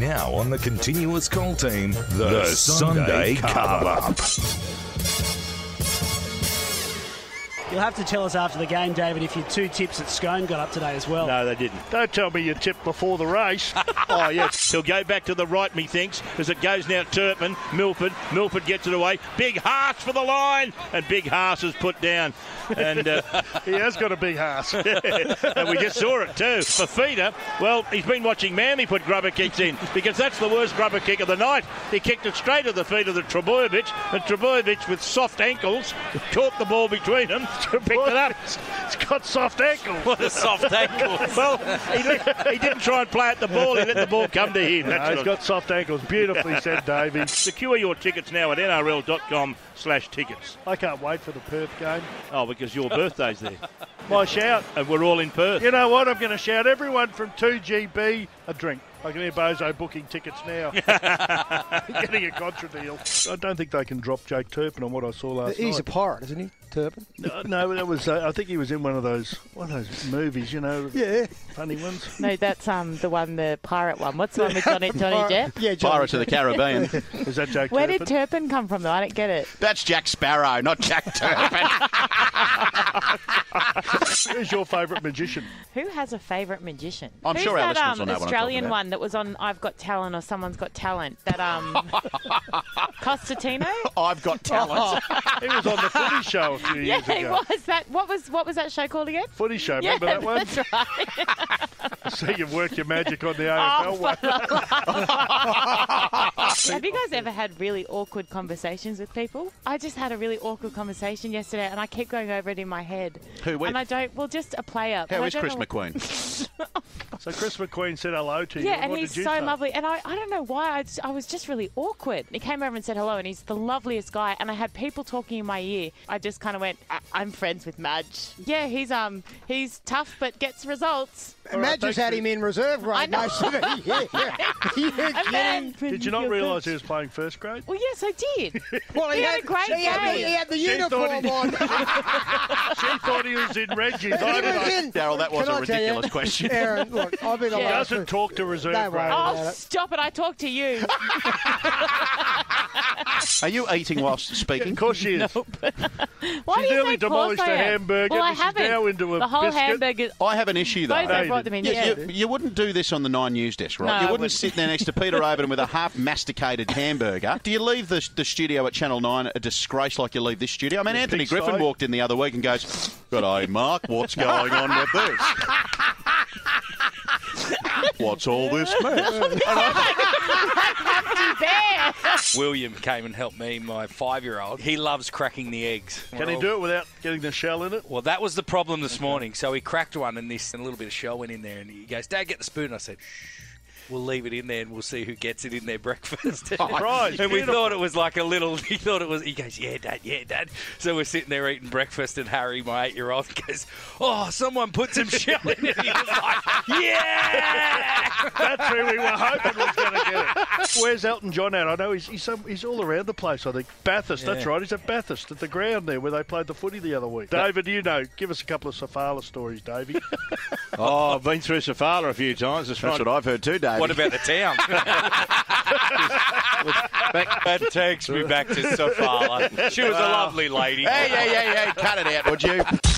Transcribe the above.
Now on the Continuous Call team, the Sunday Carve-Up. You'll have to tell us after the game, David, if your two tips at Scone got up today as well. No, they didn't. Don't tell me you tipped before the race. Oh, yes. He'll go back to the right, methinks, as it goes now Turpin, Milford. Milford gets it away. Big Haas for the line. And Big Haas is put down. And he has got a big Haas. And we just saw it too. Fafita, well, he's been watching Mammy put grubber kicks in because that's the worst grubber kick of the night. He kicked it straight at the feet of the Trebojevic, and Trebojevic with soft ankles caught the ball between them. Picked it up. It's got soft ankles. What a soft ankle. Well, he didn't try and play at the ball. He let the ball come to him. No, he's got soft ankles. Beautifully said, Davey. Secure your tickets now at nrl.com/tickets. I can't wait for the Perth game. Oh, because your birthday's there. My shout. And we're all in Perth. You know what? I'm going to shout everyone from 2GB a drink. I can hear Bozo booking tickets now. Getting a contra deal. I don't think they can drop Jake Turpin on what I saw last night. He's a pirate, isn't he, Turpin? No, that was. I think he was in one of those movies, you know. Yeah, funny ones. No, that's the pirate one. What's the one with Johnny Depp? Yeah, Pirates of the Caribbean. Is that Jake Where Turpin? did Turpin come from, though? I don't get it. That's Jack Sparrow, not Jack Turpin. Who's your favourite magician? Who has a favourite magician? I'm Who's sure our that, listeners will know what I'm Australian talking about. one that was on I've Got Talent or Someone's Got Talent? That Constantino? I've got talent. He was on the Footy Show a few years ago. Yeah, he was. What was that show called again? Footy Show, Yeah, remember that one? that's right. So you've worked your magic on the AFL one. Have you guys ever had really awkward conversations with people? I just had a really awkward conversation yesterday, and I keep going over it in my head. Who with? And I don't. Well, just a player. How And I is don't Chris know- McQueen? So Chris McQueen said hello to you. Yeah, and What he's did you so say? lovely. And I don't know why, I was just really awkward. He came over and said hello, and he's the loveliest guy. And I had people talking in my ear. I just kind of went, I'm friends with Madge. Yeah, he's tough but gets results. Madge just had him in reserve grade I know. most of it. Yeah. You And then- kidding? Did you not realise he was playing first grade? Well, yes, I did. Well, He had a great he had the She uniform thought he- on. She thought he was in Reggie's. I don't know. Daryl, that was Can a I tell you, ridiculous question. Aaron, look, I've been Yeah. the last. Doesn't talk to reserve Don't worry grade. about Oh, it. stop it. I talked to you. Are you eating whilst speaking? Of course she is. Why She's do you nearly say demolished course I a am? hamburger, Well, I but she's haven't. now into a The whole biscuit. hamburger. I have an issue, though. Both No, I you brought them in. You, Yeah. you wouldn't do this on the 9 News desk, right? No, You I wouldn't sit there next to Peter Overton with a half-masticated hamburger. Do you leave the studio at Channel 9 a disgrace like you leave this studio? I mean, Anthony pigsty. Griffin walked in the other week and goes, "G'day, Mark, what's going on with this? What's all this mess?" There. William came and helped me, my 5-year-old. He loves cracking the eggs. Can he do it without getting the shell in it? Well, that was the problem this morning. So he cracked one, and a little bit of shell went in there. And he goes, "Dad, get the spoon." I said, "Shh. We'll leave it in there and we'll see who gets it in their breakfast." Surprise, And we beautiful. thought it was like a little, he goes, yeah, Dad. So we're sitting there eating breakfast, and Harry, my 8-year-old, goes, "Oh, someone put some shell in it." He was like, "Yeah!" That's who we were hoping was going to get it. Where's Elton John at? I know he's all around the place, I think. Bathurst, that's right. He's at Bathurst at the ground there where they played the footy the other week. David, you know, give us a couple of Safala stories, Davey. Oh, I've been through Safala a few times. That's what I've heard too, Dave. What about the town? That takes me back to Sofala. She was a lovely lady. Hey, cut it out, would you?